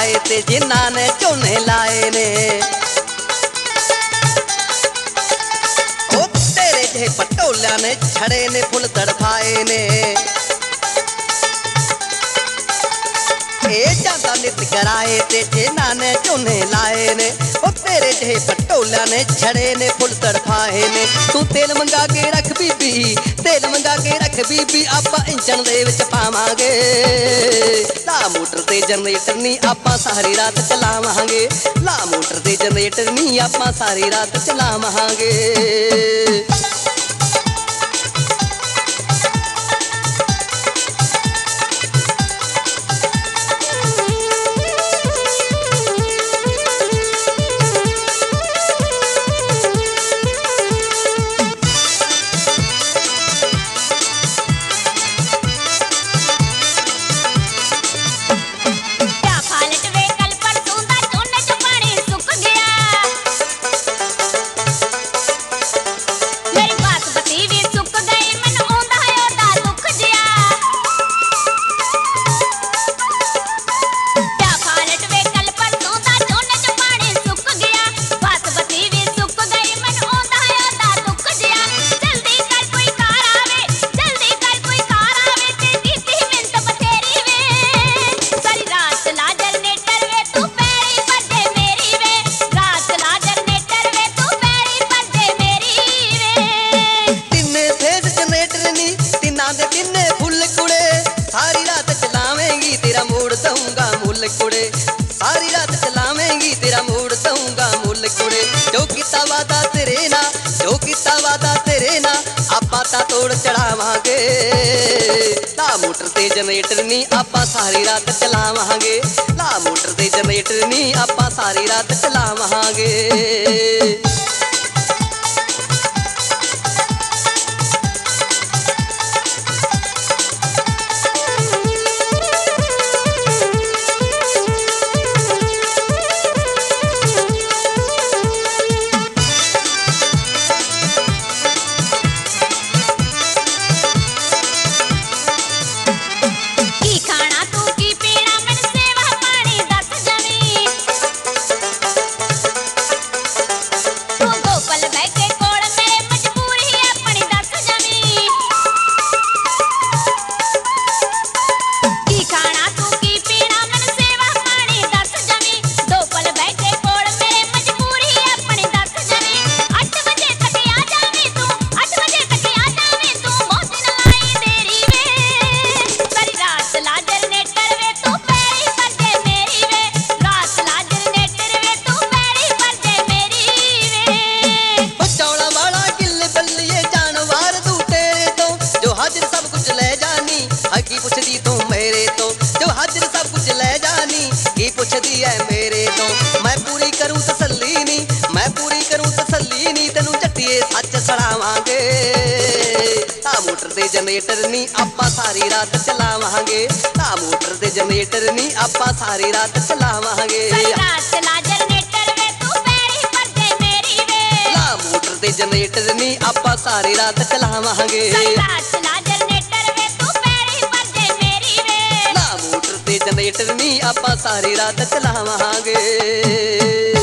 ਚੜਾਏ ਤੇ ਜਿਨ੍ਹਾਂ ਨੇ ਝੋਨੇ ਲਾਏ ਨੇ। ਉਹ ਤੇਰੇ ਜਿਹੇ ਪਟੋਲਿਆਂ ਨੇ ਛੜੇ ਨੇ ਫੁੱਲ ਤੜਫਾਏ ਨੇ। ਇਹ ਜਾਂਦਾ ਨਿਤ ਕਰਾਏ ਤੇ ਜਿਨ੍ਹਾਂ ਨੇ ਝੋਨੇ ਲਾਏ ਨੇ। ਉਹ ਤੇਰੇ ਜਿਹੇ ਪਟੋਲਿਆਂ ਨੇ ਛੜੇ ਨੇ ਫੁੱਲ ਤੜਫਾਏ ਨੇ। ਤੂੰ ਤੇਲ ਮੰਗਾ ਕੇ ਰੱਖ ਬੀਬੀ, ਤੇਲ ਮੰਗਾ ਕੇ ਰੱਖ ਬੀਬੀ, ਆਪਾਂ ਇੰਜਣ ਦੇ ਵਿੱਚ ਪਾਵਾਂਗੇ। ਲਾ ਮੋਟਰ ਤੇ ਜਨਰੇਟਰ ਨੀ ਆਪਾਂ ਸਾਰੀ ਰਾਤ ਚਲਾਵਾਂਗੇ। ਲਾ ਮੋਟਰ ਤੇ ਜਨਰੇਟਰ ਨੀ ਆਪਾਂ ਸਾਰੀ ਰਾਤ ਚਲਾਵਾਂਗੇ। कुड़े सारी रात चलावेंगी तेरा मोड़ दूंगा मुल कुड़े। जो किता वादा तेरे ना, जो किता वादा तेरे ना, आपा ता तोड़ चढ़ावांगे। ला मोटर ते जनरेटर नी आपा सारी रात चलावांगे। ला मोटर ते जनरेटर नी आपा सारी रात चलावांगे। की पुछदी तू मेरे तो, जो हाजिर सब कुछ ले जानी की पुछदी है मेरे तो। मैं पूरी करूं तसल्ली नी, मैं पूरी करूं तसल्ली नी, तेनू झट्टिए सच सड़ावांगे। ला मोटर ते जनरेटर नी आपा सारी रात चलावांगे। ला मोटर ते जनरेटर नी आपा सारी रात चलावांगे। ला मोटर ते जनरेटर नी आपा सारी रात चलावांगे। जनरेटर नी आपा सारी रात चलावांगे।